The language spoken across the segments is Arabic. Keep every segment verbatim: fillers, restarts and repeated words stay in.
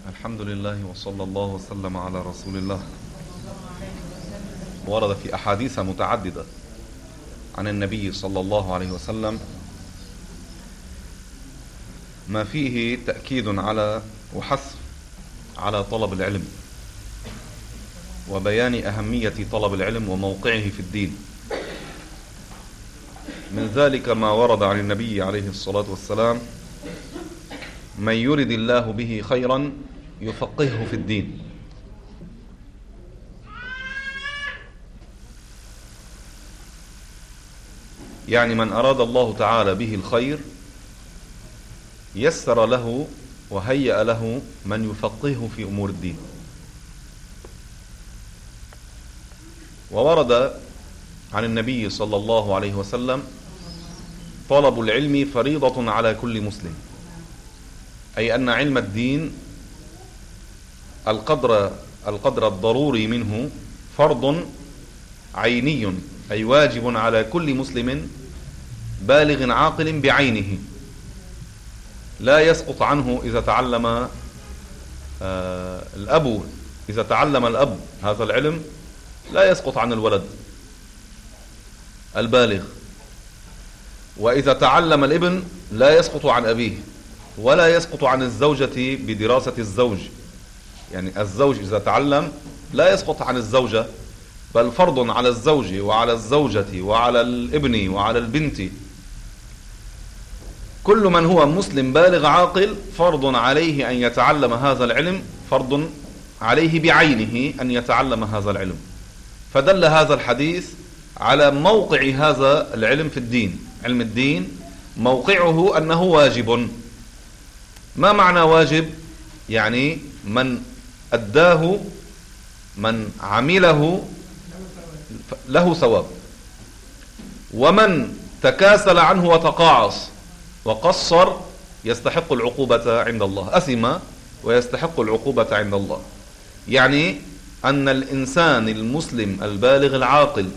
الحمد لله وصلى الله وسلم على رسول الله. ورد في أحاديث متعددة عن النبي صلى الله عليه وسلم ما فيه تأكيد على وحث على طلب العلم وبيان أهمية طلب العلم وموقعه في الدين. من ذلك ما ورد عن النبي عليه الصلاة والسلام: من يرد الله به خيرا يفقهه في الدين. يعني من أراد الله تعالى به الخير يسر له وهيأ له من يفقهه في أمور الدين. وورد عن النبي صلى الله عليه وسلم: طلب العلم فريضة على كل مسلم، أي أن علم الدين القدر القدر الضروري منه فرض عيني، أي واجب على كل مسلم بالغ عاقل بعينه، لا يسقط عنه إذا تعلم آه الأب إذا تعلم الأب هذا العلم لا يسقط عن الولد البالغ، وإذا تعلم الابن لا يسقط عن أبيه، ولا يسقط عن الزوجة بدراسة الزوج. يعني الزوج إذا تعلم لا يسقط عن الزوجة، بل فرض على الزوج وعلى الزوجة وعلى الابن وعلى البنت. كل من هو مسلم بالغ عاقل فرض عليه أن يتعلم هذا العلم، فرض عليه بعينه أن يتعلم هذا العلم. فدل هذا الحديث على موقع هذا العلم في الدين. علم الدين موقعه أنه واجب. ما معنى واجب؟ يعني من أداه من عمله له ثواب، ومن تكاسل عنه وتقاعس وقصر يستحق العقوبة عند الله، أثم ويستحق العقوبة عند الله. يعني أن الإنسان المسلم البالغ العاقل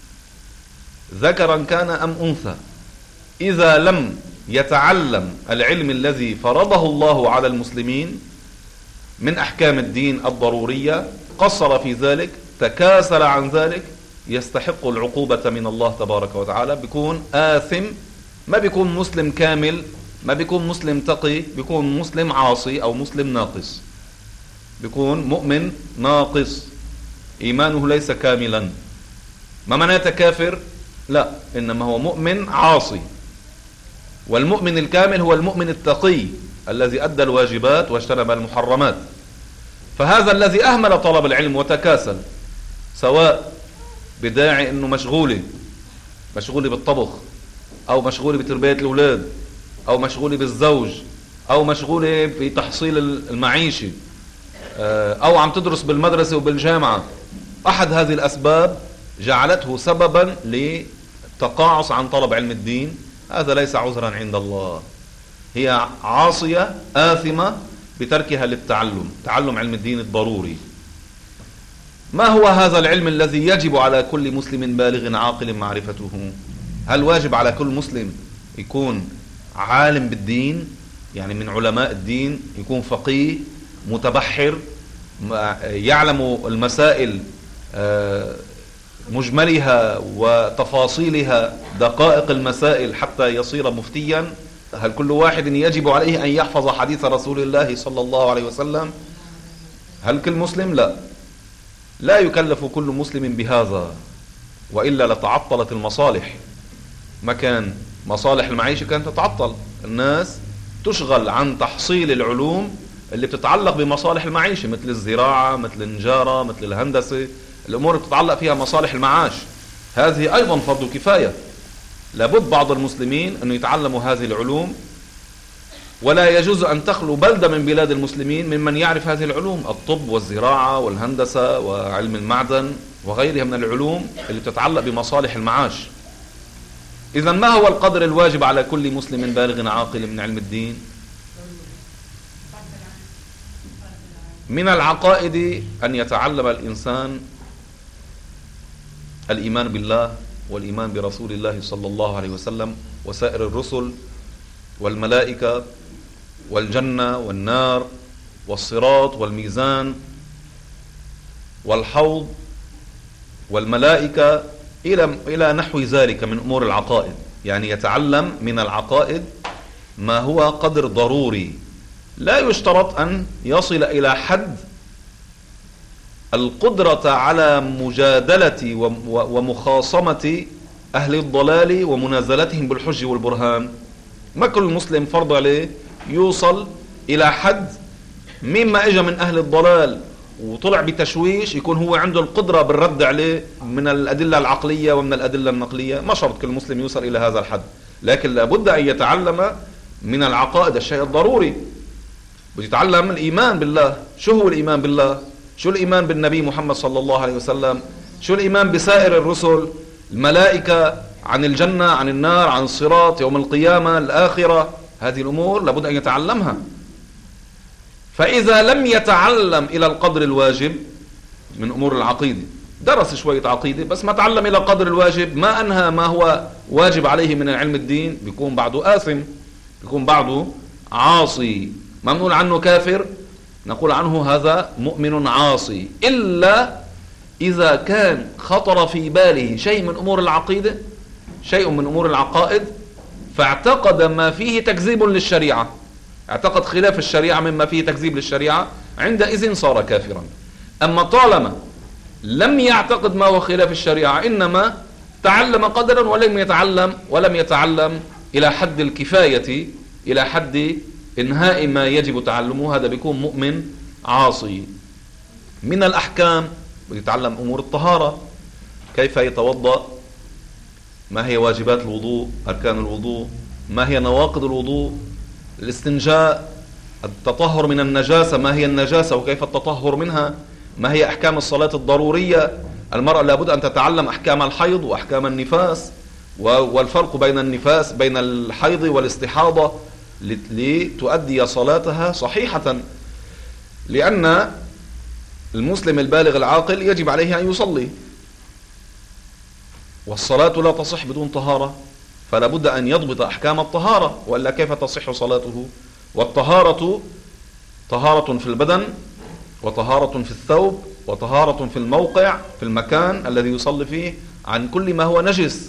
ذكرا كان أم أنثى إذا لم يتعلم العلم الذي فرضه الله على المسلمين من أحكام الدين الضرورية، قصر في ذلك، تكاسل عن ذلك، يستحق العقوبة من الله تبارك وتعالى، بيكون آثم، ما بيكون مسلم كامل، ما بيكون مسلم تقي، بيكون مسلم عاصي أو مسلم ناقص، بيكون مؤمن ناقص، إيمانه ليس كاملا. ما معناته كافر؟ لا، إنما هو مؤمن عاصي. والمؤمن الكامل هو المؤمن التقي الذي أدى الواجبات واجتنب المحرمات. فهذا الذي أهمل طلب العلم وتكاسل، سواء بداعي أنه مشغولي مشغولي بالطبخ، أو مشغولي بتربية الأولاد، أو مشغولي بالزوج، أو مشغولي بتحصيل المعيشة، أو عم تدرس بالمدرسة وبالجامعة، أحد هذه الأسباب جعلته سببا للتقاعس عن طلب علم الدين، هذا ليس عذرا عند الله. هي عاصية آثمة بتركها للتعلم، تعلم علم الدين الضروري. ما هو هذا العلم الذي يجب على كل مسلم بالغ عاقل معرفته؟ هل واجب على كل مسلم يكون عالم بالدين، يعني من علماء الدين، يكون فقيه متبحر يعلم المسائل مجملها وتفاصيلها، دقائق المسائل حتى يصير مفتيا؟ هل كل واحد يجب عليه أن يحفظ حديث رسول الله صلى الله عليه وسلم؟ هل كل مسلم؟ لا، لا يكلف كل مسلم بهذا، وإلا لتعطلت المصالح. ما كان مصالح المعيشة كانت تتعطل، الناس تشغل عن تحصيل العلوم اللي بتتعلق بمصالح المعيشة، مثل الزراعة، مثل النجارة، مثل الهندسة، الأمور اللي بتتعلق فيها مصالح المعاش. هذه أيضا فرض كفاية، لابد بعض المسلمين أن يتعلموا هذه العلوم، ولا يجوز أن تخلو بلدة من بلاد المسلمين ممن يعرف هذه العلوم: الطب والزراعة والهندسة وعلم المعدن وغيرها من العلوم اللي بتتعلق بمصالح المعاش. إذن ما هو القدر الواجب على كل مسلم بالغ عاقل من علم الدين؟ من العقائد أن يتعلم الإنسان الإيمان بالله والإيمان برسول الله صلى الله عليه وسلم وسائر الرسل والملائكة والجنة والنار والصراط والميزان والحوض والملائكة إلى إلى نحو ذلك من أمور العقائد. يعني يتعلم من العقائد ما هو قدر ضروري، لا يشترط أن يصل إلى حد القدرة على مجادلة ومخاصمة أهل الضلال ومنازلتهم بالحج والبرهان. ما كل مسلم فرض عليه يوصل إلى حد مما إجا من أهل الضلال وطلع بتشويش يكون هو عنده القدرة بالرد عليه من الأدلة العقلية ومن الأدلة النقلية. ما شرط كل مسلم يوصل إلى هذا الحد، لكن لابد أن يتعلم من العقائد الشيء الضروري. بيتعلم الإيمان بالله. شو هو الإيمان بالله؟ شو الإيمان بالنبي محمد صلى الله عليه وسلم؟ شو الإيمان بسائر الرسل، الملائكة، عن الجنة، عن النار، عن الصراط، يوم القيامة، الآخرة؟ هذه الأمور لابد أن يتعلمها. فإذا لم يتعلم إلى القدر الواجب من أمور العقيدة، درس شوية عقيدة بس ما تعلم إلى القدر الواجب، ما أنهى ما هو واجب عليه من علم الدين، بيكون بعده آثم، بيكون بعده عاصي. ما نقول عنه كافر، نقول عنه هذا مؤمن عاصي، إلا إذا كان خطر في باله شيء من أمور العقيدة، شيء من أمور العقائد، فاعتقد ما فيه تكذيب للشريعة، اعتقد خلاف الشريعة مما فيه تكذيب للشريعة، عندئذ صار كافرا. أما طالما لم يعتقد ما هو خلاف الشريعة، إنما تعلم قدرا ولم يتعلم ولم يتعلم إلى حد الكفاية، إلى حد إنهاء ما يجب تعلمه، هذا بيكون مؤمن عاصي. من الأحكام يتعلم أمور الطهارة، كيف يتوضأ، ما هي واجبات الوضوء، أركان الوضوء، ما هي نواقض الوضوء، الاستنجاء، التطهر من النجاسة، ما هي النجاسة وكيف التطهر منها، ما هي أحكام الصلاة الضرورية. المرأة لابد أن تتعلم أحكام الحيض وأحكام النفاس والفرق بين النفاس بين الحيض والاستحاضة لتؤدي صلاتها صحيحة، لأن المسلم البالغ العاقل يجب عليه أن يصلي، والصلاة لا تصح بدون طهارة، فلا بد أن يضبط أحكام الطهارة، وإلا كيف تصح صلاته؟ والطهارة طهارة في البدن، وطهارة في الثوب، وطهارة في الموقع، في المكان الذي يصلي فيه، عن كل ما هو نجس،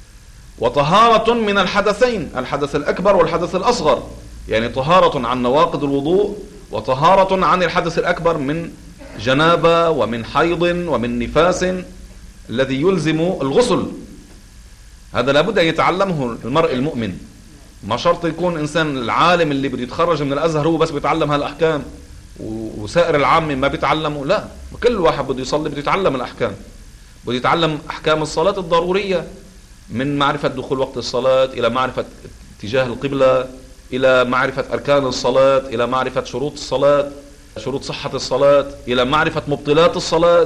وطهارة من الحدثين، الحدث الأكبر والحدث الأصغر، يعني طهارة عن نواقض الوضوء، وطهارة عن الحدث الأكبر من جنابة ومن حيض ومن نفاس الذي يلزم الغسل. هذا لابد أن يتعلمه المرء المؤمن. ما شرط يكون إنسان العالم اللي بده يتخرج من الأزهر هو بس بيتعلم هالأحكام وسائر العام ما بيتعلموا، لا، كل واحد بده يصلي بده يتعلم الأحكام، بده يتعلم أحكام الصلاة الضرورية، من معرفة دخول وقت الصلاة إلى معرفة اتجاه القبلة، إلى معرفة أركان الصلاة، إلى معرفة شروط الصلاة، شروط صحة الصلاة، إلى معرفة مبطلات الصلاة.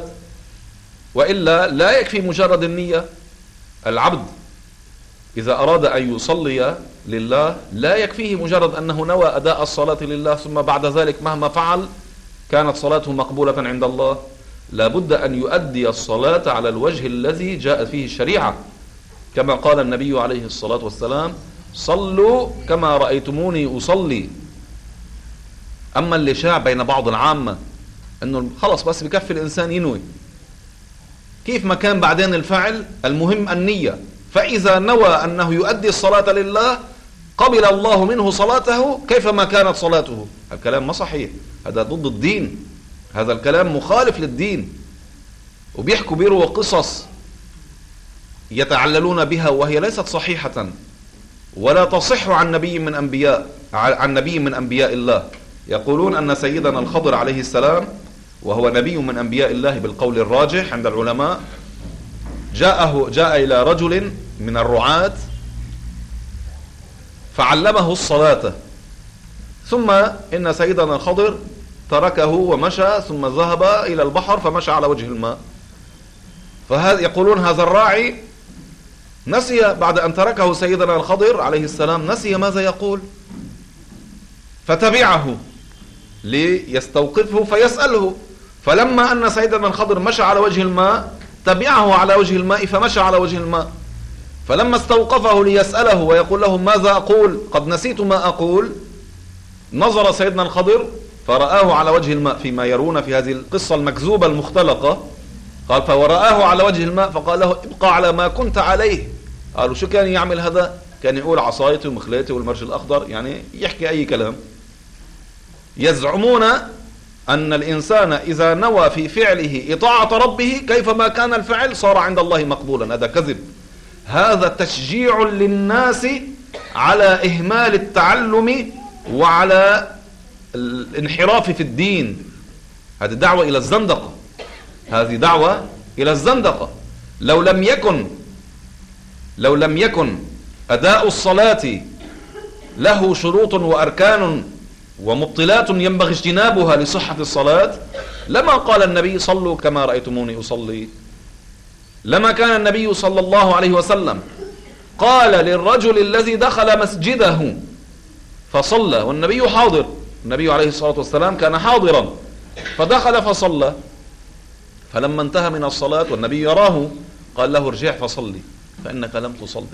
وإلا لا يكفي مجرد النية. العبد إذا أراد أن يصلي لله لا يكفيه مجرد أنه نوى أداء الصلاة لله ثم بعد ذلك مهما فعل كانت صلاته مقبولة عند الله. لابد أن يؤدي الصلاة على الوجه الذي جاءت فيه الشريعة، كما قال النبي عليه الصلاة والسلام: صلوا كما رأيتموني أصلي. أما اللي شاع بين بعض العامة أنه خلص بس بكفي الإنسان ينوي، كيف ما كان بعدين الفعل، المهم النية، فإذا نوى أنه يؤدي الصلاة لله قبل الله منه صلاته كيفما كانت صلاته. الكلام ما صحيح، هذا ضد الدين، هذا الكلام مخالف للدين. وبيحكوا بيروا قصص يتعللون بها وهي ليست صحيحة ولا تصح عن نبي من أنبياء عن نبي من أنبياء الله. يقولون أن سيدنا الخضر عليه السلام، وهو نبي من أنبياء الله بالقول الراجح عند العلماء، جاءه جاء إلى رجل من الرعاة فعلمه الصلاة، ثم إن سيدنا الخضر تركه ومشى ثم ذهب إلى البحر فمشى على وجه الماء. فهذا يقولون هذا الراعي نسي بعد أن تركه سيدنا الخضر عليه السلام، نسي ماذا يقول، فتبعه ليستوقفه فيسأله. فلما أن سيدنا الخضر مشى على وجه الماء تبعه على وجه الماء فمشى على وجه الماء. فلما استوقفه ليسأله ويقول له: ماذا أقول؟ قد نسيت ما أقول. نظر سيدنا الخضر فرآه على وجه الماء فيما يرون في هذه القصة المكذوبة المختلقة. قال فرآه على وجه الماء فقال له ابقى على ما كنت عليه. قالوا شو كان يعمل هذا؟ كان يقول عصايتي ومخليتي والمرج الأخضر، يعني يحكي أي كلام. يزعمون أن الإنسان إذا نوى في فعله إطاعة ربه كيفما كان الفعل صار عند الله مقبولا. هذا كذب. هذا تشجيع للناس على إهمال التعلم وعلى الانحراف في الدين. هذه دعوة إلى الزندقة، هذه دعوة إلى الزندقة. لو لم يكن لو لم يكن أداء الصلاة له شروط وأركان ومبطلات ينبغي اجتنابها لصحة الصلاة لما قال النبي صلوا كما رأيتموني أصلي. لما كان النبي صلى الله عليه وسلم قال للرجل الذي دخل مسجده فصلى والنبي حاضر، النبي عليه الصلاة والسلام كان حاضرا، فدخل فصلى، فلما انتهى من الصلاة والنبي يراه قال له ارجع فصلي فإنك لم تصلي.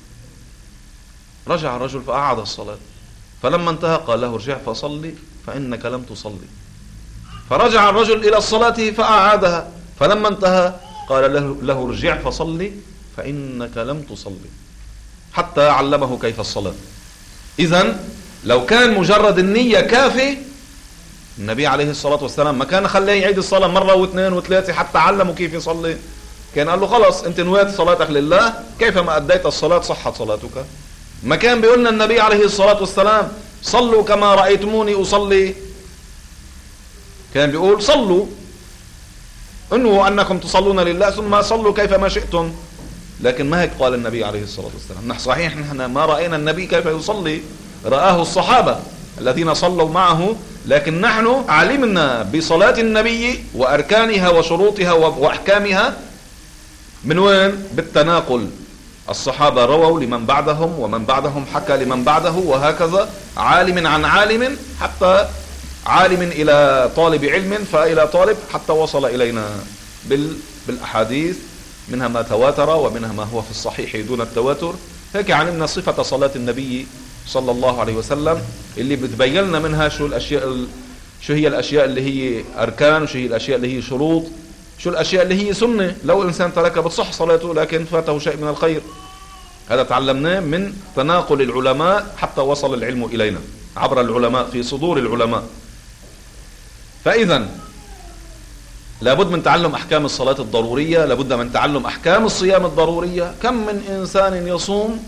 رجع الرجل فأعاد الصلاة، فلما انتهى قال له ارجع فصلي فإنك لم تصلي. فرجع الرجل إلى الصلاة فأعادها، فلما انتهى قال له, له ارجع فصلي فإنك لم تصلي، حتى علمه كيف الصلاة. إذن لو كان مجرد النية كافي النبي عليه الصلاة والسلام ما كان خليه يعيد الصلاة مرة واثنين وثلاثة حتى علمه كيف يصلي. كان قال له خلص انت نويت صلاتك لله، كيفما أديت الصلاة صحت صلاتك. ما كان بيقولنا النبي عليه الصلاة والسلام صلوا كما رأيتموني أصلي، كان بيقول صلوا انه أنكم تصلون لله ثم صلوا كيفما شئتم. لكن ما هيك قال النبي عليه الصلاة والسلام. نحن صحيح نحن ما رأينا النبي كيف يصلي، رآه الصحابة الذين صلوا معه، لكن نحن علمنا بصلاة النبي وأركانها وشروطها وأحكامها من وين؟ بالتناقل. الصحابة رووا لمن بعدهم ومن بعدهم حكى لمن بعده، وهكذا عالم عن عالم حتى عالم إلى طالب علم فإلى طالب حتى وصل إلينا بالأحاديث، منها ما تواتر ومنها ما هو في الصحيح دون التواتر. هيك علمنا صفة صلاة النبي صلى الله عليه وسلم اللي بتبين لنا منها شو الأشياء شو هي الأشياء اللي هي أركان، وشو هي الأشياء اللي هي شروط، شو الأشياء اللي هي سنة لو الإنسان تركها بتصح صلاته لكن فاته شيء من الخير. هذا تعلمناه من تناقل العلماء حتى وصل العلم إلينا عبر العلماء في صدور العلماء. فإذا لابد من تعلم أحكام الصلاة الضرورية، لابد من تعلم أحكام الصيام الضرورية. كم من إنسان يصوم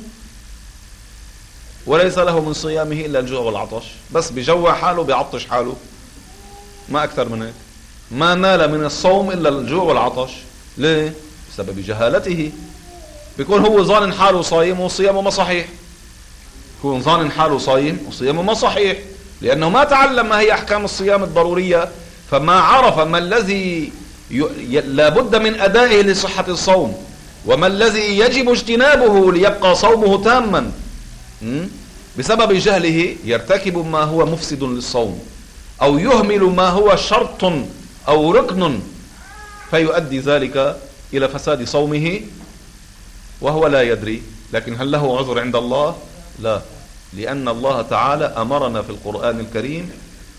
وليس له من صيامه إلا الجوع والعطش، بس بجوع حاله بيعطش حاله، ما أكثر من هيك. ما نال من الصوم إلا الجوع والعطش. ليه؟ بسبب جهالته. بيكون هو ظان حاله صايم وصيامه ما صحيح، يكون ظان حاله صايم وصيامه ما صحيح، لأنه ما تعلم ما هي أحكام الصيام الضرورية، فما عرف ما الذي ي... لابد من أدائه لصحة الصوم، وما الذي يجب اجتنابه ليبقى صومه تاما. بسبب جهله يرتكب ما هو مفسد للصوم، أو يهمل ما هو شرط أو ركن، فيؤدي ذلك إلى فساد صومه وهو لا يدري. لكن هل له عذر عند الله؟ لا، لأن الله تعالى أمرنا في القرآن الكريم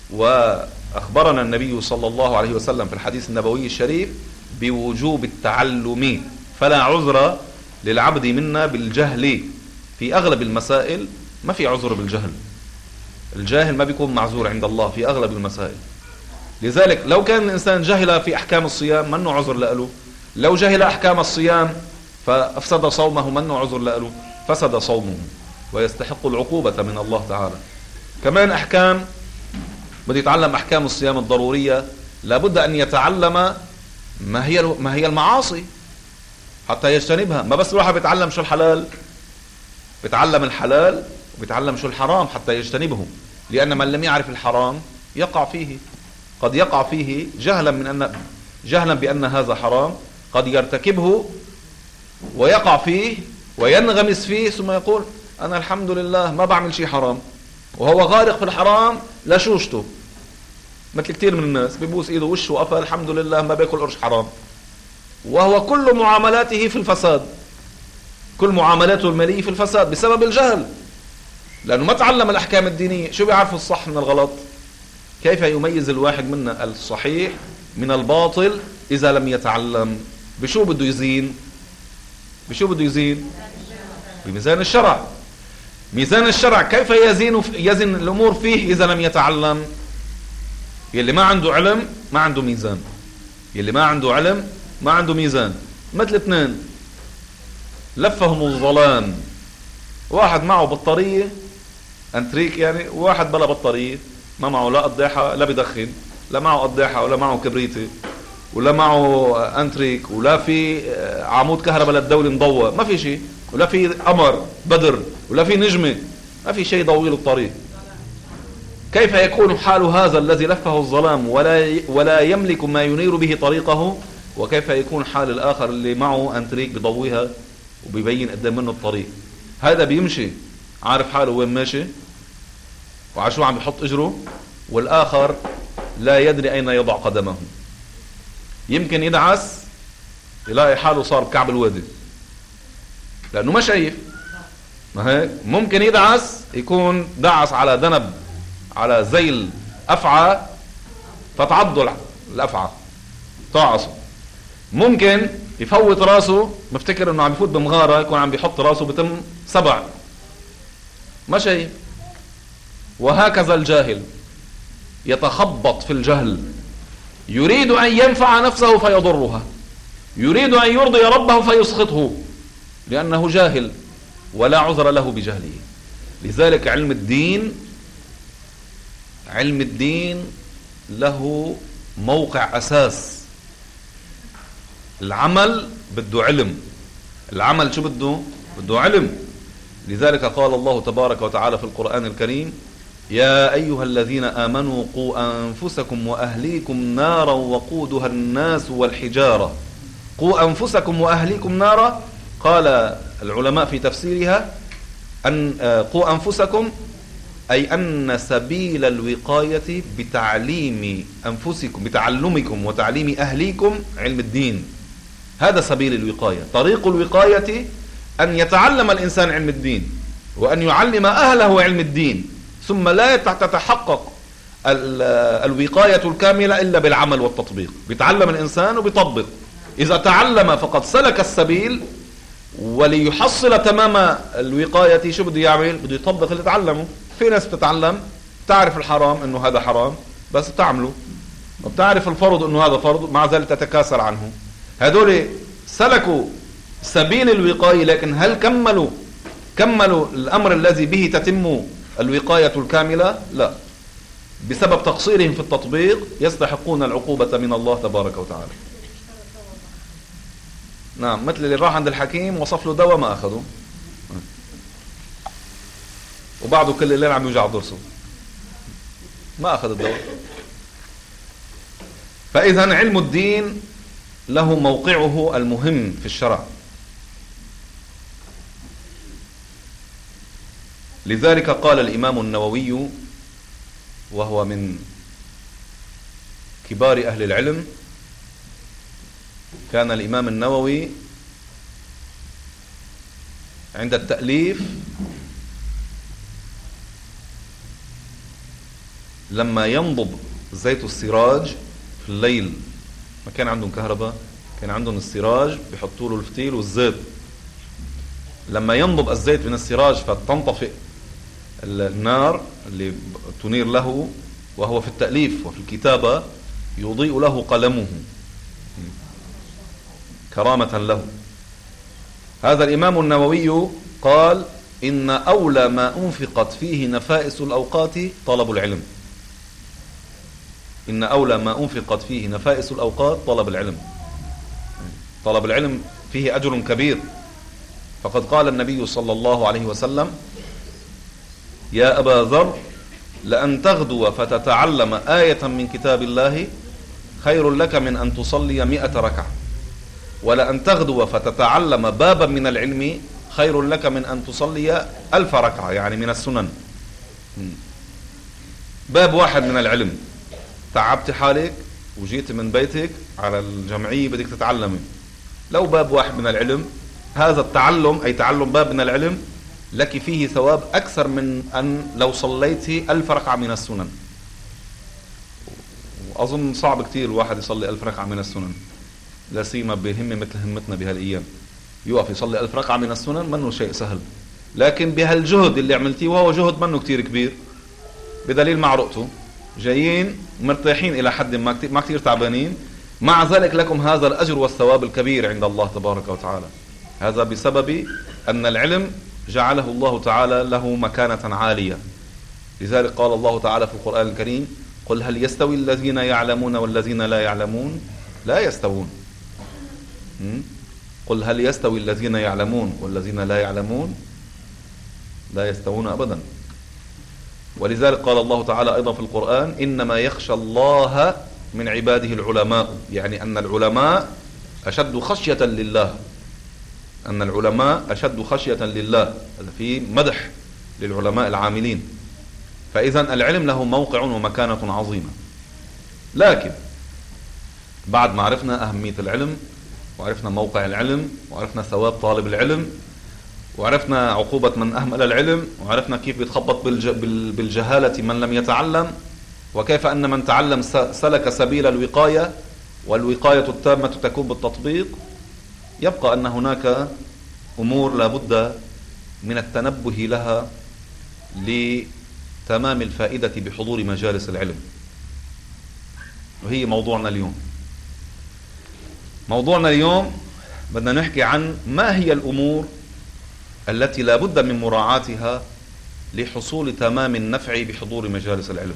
وأخبرنا النبي صلى الله عليه وسلم في الحديث النبوي الشريف بوجوب التعلم، فلا عذر للعبد منا بالجهل. في أغلب المسائل ما في عذر بالجهل، الجاهل ما بيكون معذور عند الله في أغلب المسائل. لذلك لو كان الإنسان جهل في أحكام الصيام منه عذر لأله، لو جهل أحكام الصيام فأفسد صومه منه عذر لأله، فسد صومه ويستحق العقوبة من الله تعالى. كمان أحكام بده يتعلم أحكام الصيام الضرورية، لابد أن يتعلم ما هي ما هي المعاصي حتى يجتنبها. ما بس الواحد بيتعلم شو الحلال، بيتعلم الحلال وبيتعلم شو الحرام حتى يجتنبه، لأن من لم يعرف الحرام يقع فيه، قد يقع فيه جهلا من أن جهلا بأن هذا حرام، قد يرتكبه ويقع فيه وينغمس فيه ثم يقول أنا الحمد لله ما بعمل شيء حرام، وهو غارق في الحرام لشوشته. مثل كثير من الناس بيبوس ايده وشه وقفل الحمد لله ما بياكل قرش حرام، وهو كل معاملاته في الفساد، كل معاملاته المالية في الفساد بسبب الجهل، لأنه ما تعلم الأحكام الدينية. شو بيعرف الصح من الغلط؟ كيف يميز الواحد منا الصحيح من الباطل إذا لم يتعلم؟ بشو بده يزين؟ بشو بده يزين؟ بميزان الشرع. ميزان الشرع كيف يزين يزن الأمور فيه إذا لم يتعلم؟ يلي ما عنده علم ما عنده ميزان، يلي ما عنده علم ما عنده ميزان. مثل اثنين لفهم الظلام، واحد معه بطارية انتريك يعني، وواحد بلا بطارية، ما معه لا قضاحة لا بدخن، لا معه قضاحة ولا معه كبريتة ولا معه انتريك ولا في عمود كهرباء للدولة مضوى، ما في شيء، ولا في قمر بدر ولا في نجمة، ما في شيء يضوي له الطريق. كيف يكون حال هذا الذي لفه الظلام ولا ولا يملك ما ينير به طريقه؟ وكيف يكون حال الآخر اللي معه انتريك بضويها وبيبين قدام منه الطريق؟ هذا بيمشي عارف حاله وين ماشي وعلى شو عم بيحط اجره، والآخر لا يدري أين يضع قدمه. يمكن يدعس يلاقي حاله صار بكعب الوادي لأنه ما شايف. ما هيك ممكن يدعس يكون دعس على ذنب على زيل أفعى فتعضل الأفعى تعصه. ممكن يفوت راسه مفتكر انه عم يفوت بمغارة، يكون عم بيحط راسه بتم سبع ما شايف. وهكذا الجاهل يتخبط في الجهل، يريد أن ينفع نفسه فيضرها، يريد أن يرضي ربه فيسخطه، لأنه جاهل ولا عذر له بجهله. لذلك علم الدين علم الدين له موقع أساس. العمل بده علم، العمل شو بده؟ بده علم. لذلك قال الله تبارك وتعالى في القرآن الكريم: يا أيها الذين آمنوا قوا أنفسكم وأهليكم نارا وقودها الناس والحجارة. قوا أنفسكم وأهليكم نارا، قال العلماء في تفسيرها أن قوا أنفسكم أي أن سبيل الوقاية بتعليم أنفسكم بتعلمكم وتعليم أهليكم علم الدين. هذا سبيل الوقاية. طريق الوقاية أن يتعلم الإنسان علم الدين وأن يعلم أهله علم الدين، ثم لا تتحقق الوقاية الكاملة إلا بالعمل والتطبيق. بيتعلم الإنسان وبيطبق. إذا تعلم فقد سلك السبيل، وليحصل تمام الوقاية شو بده يعمل؟ بده يطبق اللي تعلمه. في ناس بتتعلم تعرف الحرام انه هذا حرام بس بتعمله، وبتعرف الفرض انه هذا فرض مع ذلك تتكاسل عنه. هذول سلكوا سبيل الوقاية، لكن هل كملوا كملوا الامر الذي به تتم الوقاية الكاملة؟ لا. بسبب تقصيرهم في التطبيق يستحقون العقوبة من الله تبارك وتعالى. نعم، مثل اللي راح عند الحكيم وصف له دواء ما اخذه، وبعده كل الليل عم يوجع ضرسه ما اخذ الدواء. فاذا علم الدين له موقعه المهم في الشرع. لذلك قال الإمام النووي وهو من كبار أهل العلم، كان الإمام النووي عند التأليف لما ينضب زيت السراج في الليل، ما كان عندهم كهرباء، كان عندهم السراج بيحطوا له الفتيل والزيت. لما ينضب الزيت من السراج فتنطفئ النار اللي تنير له، وهو في التأليف وفي الكتابة يضيء له قلمه كرامة له. هذا الإمام النووي قال: إن أولى ما أنفقت فيه نفائس الأوقات طلب العلم. إن أولى ما أنفقت فيه نفائس الأوقات طلب العلم. طلب العلم فيه أجر كبير. فقد قال النبي صلى الله عليه وسلم: يا أبا ذر، لأن تغدو فتتعلم آية من كتاب الله خير لك من أن تصلي مئة ركعة، ولأن تغدو فتتعلم بابا من العلم خير لك من أن تصلي ألف ركعة، يعني من السنن. باب واحد من العلم، تعبت حالك وجيت من بيتك على الجمعية بدك تتعلمي، لو باب واحد من العلم، هذا التعلم أي تعلم باب من العلم لك فيه ثواب أكثر من أن لو صليت ألف ركعة من السنن. أظن صعب كتير الواحد يصلي ألف ركعة من السنن، لا سيما بهمة مثل همتنا بهالأيام، يوقف يصلي ألف ركعة من السنن منه شيء سهل. لكن بهالجهد اللي عملتيه، وهو جهد منه كتير كبير بدليل معرقته، جايين مرتاحين إلى حد ما، ما كتير تعبانين، مع ذلك لكم هذا الأجر والثواب الكبير عند الله تبارك وتعالى. هذا بسبب أن العلم جعله الله تعالى له مكانة عالية. لذلك قال الله تعالى في القرآن الكريم: قل هل يستوي الذين يعلمون والذين لا يعلمون؟ لا يستوون. قل هل يستوي الذين يعلمون والذين لا يعلمون؟ لا يستوون أبدا. ولذلك قال الله تعالى أيضا في القرآن: إنما يخشى الله من عباده العلماء، يعني أن العلماء أشد خشية لله، أن العلماء أشد خشية لله. هذا في مدح للعلماء العاملين. فإذا العلم له موقع ومكانة عظيمة. لكن بعد ما عرفنا أهمية العلم، وعرفنا موقع العلم، وعرفنا ثواب طالب العلم، وعرفنا عقوبة من أهمل العلم، وعرفنا كيف بيتخبط بالجهالة من لم يتعلم، وكيف أن من تعلم سلك سبيل الوقاية، والوقاية التامة تكون بالتطبيق، يبقى أن هناك أمور لا بد من التنبه لها لتمام الفائدة بحضور مجالس العلم، وهي موضوعنا اليوم. موضوعنا اليوم بدنا نحكي عن ما هي الأمور التي لا بد من مراعاتها لحصول تمام النفع بحضور مجالس العلم،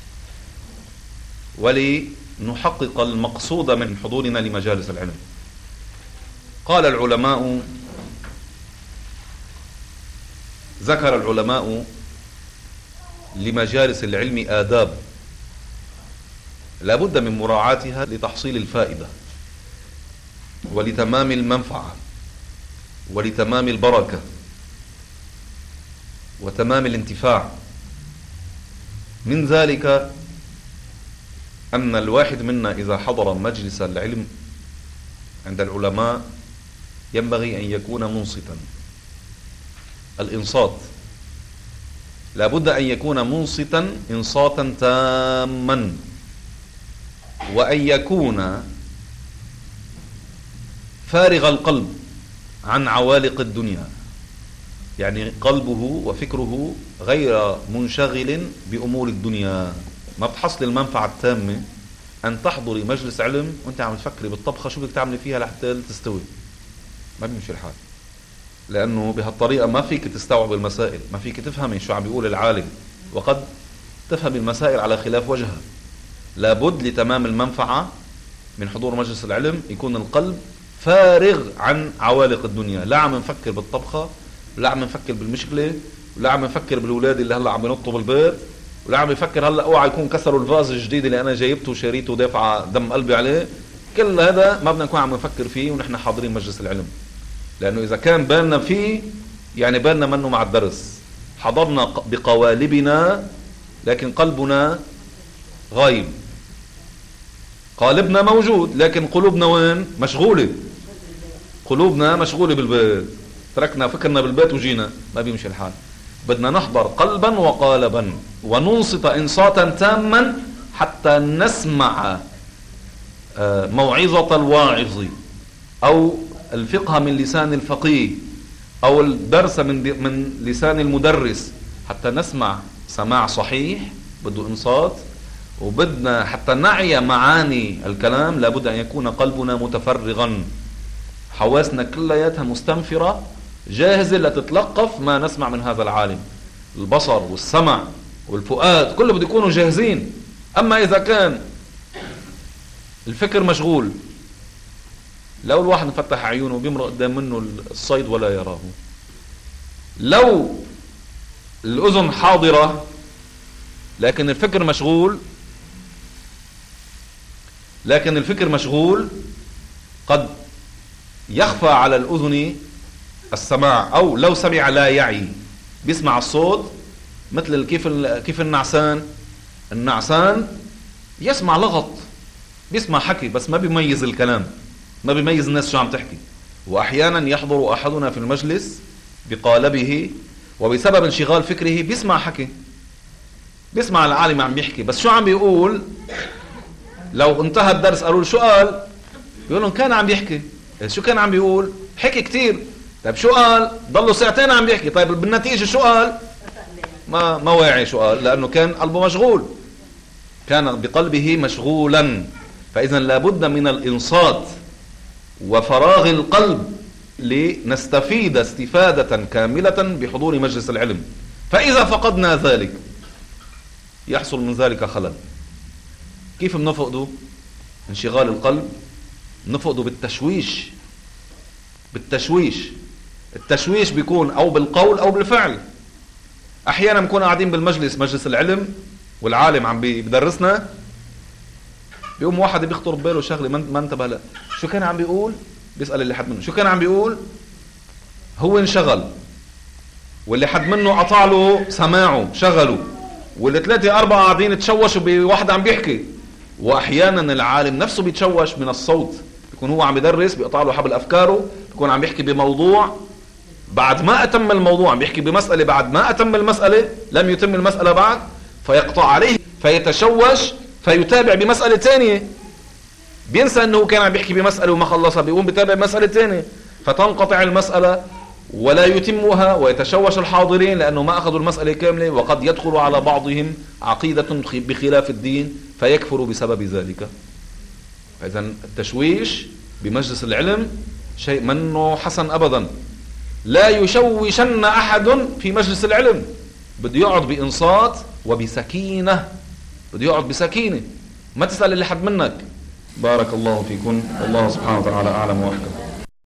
ولنحقق المقصود من حضورنا لمجالس العلم. قال العلماء، ذكر العلماء لمجالس العلم آداب لا بد من مراعاتها لتحصيل الفائدة ولتمام المنفعة ولتمام البركة وتمام الانتفاع. من ذلك أن الواحد منا إذا حضر مجلس العلم عند العلماء ينبغي أن يكون منصتا. الإنصات لا بد أن يكون منصتا إنصاتا تاما، وأن يكون فارغ القلب عن عوالق الدنيا، يعني قلبه وفكره غير منشغل بأمور الدنيا. ما بتحصل المنفعة التامة أن تحضري مجلس علم وأنت عم تفكري بالطبخة شو بدك تعملي فيها لحتى تستوي، ما بيمشي الحال، لأنه بهالطريقة ما فيك تستوعب المسائل، ما فيك تفهمي شو عم بيقول العالم، وقد تفهم المسائل على خلاف وجهها. لابد لتمام المنفعة من حضور مجلس العلم يكون القلب فارغ عن عوالق الدنيا، لا عم نفكر بالطبخة، ولا عم نفكر بالمشكلة، ولا عم نفكر بالأولاد اللي هلا عم ينطوا بالبيت، ولا عم يفكر هلا اوعى يكون كسروا الفاز الجديد اللي انا جايبته وشريته ودافع دم قلبي عليه. كل هذا ما بدنا نكون عم نفكر فيه ونحن حاضرين مجلس العلم، لانه اذا كان بالنا فيه يعني بالنا منه مع الدرس، حضرنا بقوالبنا لكن قلبنا غايب. قالبنا موجود لكن قلوبنا وين؟ مشغولة. قلوبنا مشغولة بالبيت، تركنا فكرنا بالبيت وجينا، ما بيمشي الحال. بدنا نحضر قلبا وقالبا وننصت إنصاتا تاما حتى نسمع موعظة الواعظ أو الفقه من لسان الفقيه أو الدرس من من لسان المدرس، حتى نسمع سماع صحيح بده إنصات. وبدنا حتى نعي معاني الكلام لابد أن يكون قلبنا متفرغا، حواسنا كلياتها مستنفرة جاهزة لتتلقف ما نسمع من هذا العالم. البصر والسمع والفؤاد كله بده يكونوا جاهزين. أما إذا كان الفكر مشغول، لو الواحد مفتح عيونه بيمرق قدام منه الصيد ولا يراه، لو الأذن حاضرة لكن الفكر مشغول لكن الفكر مشغول قد يخفى على الأذن السماع، أو لو سمع لا يعي، بيسمع الصوت مثل كيف كيف النعسان النعسان يسمع لغط، بيسمع حكي بس ما بيميز الكلام، ما بيميز الناس شو عم تحكي. وأحيانا يحضر أحدنا في المجلس بقالبه وبسبب انشغال فكره بيسمع حكي، بيسمع العالم عم بيحكي بس شو عم بيقول لو انتهى الدرس قالوا له شو قال، بيقول لهم كان عم بيحكي. شو كان عم بيقول؟ حكي كتير. طيب شو قال؟ ضلوا ساعتين عم بيحكي. طيب بالنتيجة شو قال؟ ما ما واعي شو قال، لأنه كان قلبه مشغول، كان بقلبه مشغولا. فإذا لابد من الإنصات وفراغ القلب لنستفيد استفادة كاملة بحضور مجلس العلم. فإذا فقدنا ذلك يحصل من ذلك خلل. كيف بنفقده؟ انشغال القلب نفقده بالتشويش. بالتشويش التشويش بيكون أو بالقول أو بالفعل. أحيانا بنكون قاعدين بالمجلس، مجلس العلم، والعالم عم بيدرسنا، بيقوم واحد بيخطر بباله شغله ما انتبه لها. شو كان عم بيقول؟ بيسأل اللي حد منه شو كان عم بيقول، هو انشغل، واللي حد منه قطع له سماعه شغله، واللي ثلاثة أربعة قاعدين تشوشوا بواحد عم بيحكي. وأحيانا العالم نفسه بيتشوش من الصوت، بيكون هو عم يدرس بيقطع له حبل أفكاره، بيكون عم بيحكي بموضوع بعد ما أتم الموضوع، عم بيحكي بمسألة بعد ما أتم المسألة، لم يتم المسألة بعد، فيقطع عليه فيتشوش فيتابع بمسألة ثانية، بينسى أنه كان عم بيحكي بمسألة وما خلصها، بيقوم بيتابع بمسألة ثانية، فتنقطع المسألة ولا يتمها، ويتشوش الحاضرين لأنه ما أخذوا المسألة كاملة، وقد يدخل على بعضهم عقيدة بخلاف الدين فيكفر بسبب ذلك. إذا التشويش بمجلس العلم شيء منه حسن أبدا. لا يشوشن أحد في مجلس العلم، بده يقعد بإنصات وبسكينة، بده يقعد بسكينة، ما تسأل اللي حد منك. بارك الله فيكم، الله سبحانه وتعالى أعلم وأحكم.